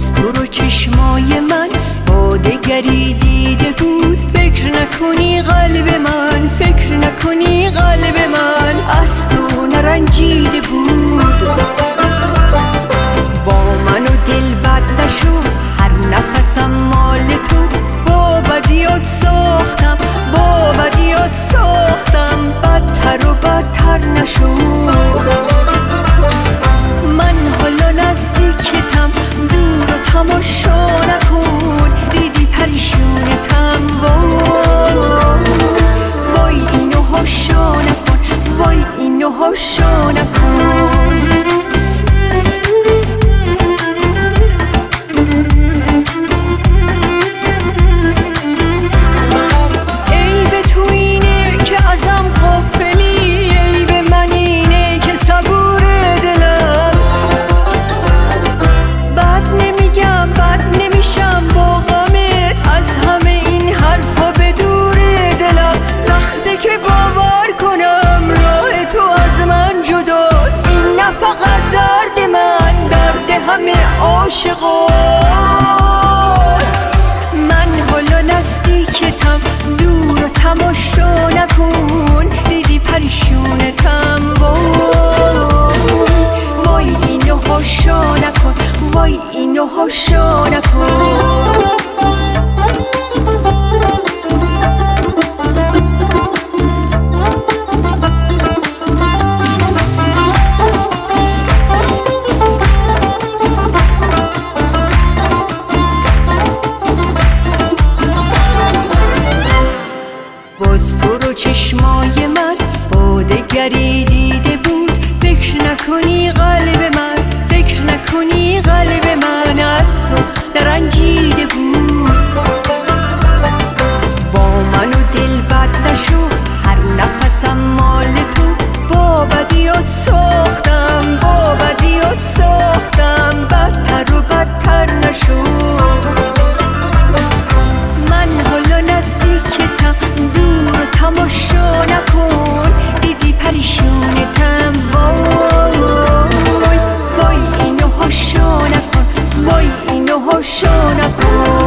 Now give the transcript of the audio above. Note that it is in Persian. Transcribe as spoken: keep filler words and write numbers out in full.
باز تو رو چشمای من با دگری دیده بود. فکر نکنی قلب من، فکر نکنی قلب من از تو نرنجیده بود. با من و دل بد نشو، هر نفسم مال تو. با بدیات ساختم، با بدیات ساختم، بدتر و بدتر نشو. من حالا نزدیکتم، دور و تماشا نکن. دیدی پریشونتم، وای وای اینو هاشا نکن، وای اینو هاشا نکن. فقط درد من، درد همه عاشقاست. من حالا نزدیکتم، دور و تماشا نکن. دیدی پریشونتم، وای وای اینو هاشا نکن، وای اینو هاشا نکن. باز تو رو چشمای من با دگری دیده بود. فکر نکنی قلب من، فکر نکنی قلب من از تو نرنجیده بود. با من و دل بد نشو، هر نفسم مال تو. با بدیات ساختم، با بدیات ساختم، بدتر و بدتر نشو. من حالا نزدیکتم، دور و تماشا نکن. دیدی پریشونتم، وای وای اینو هاشا نکن، وای اینو هاشا نکن.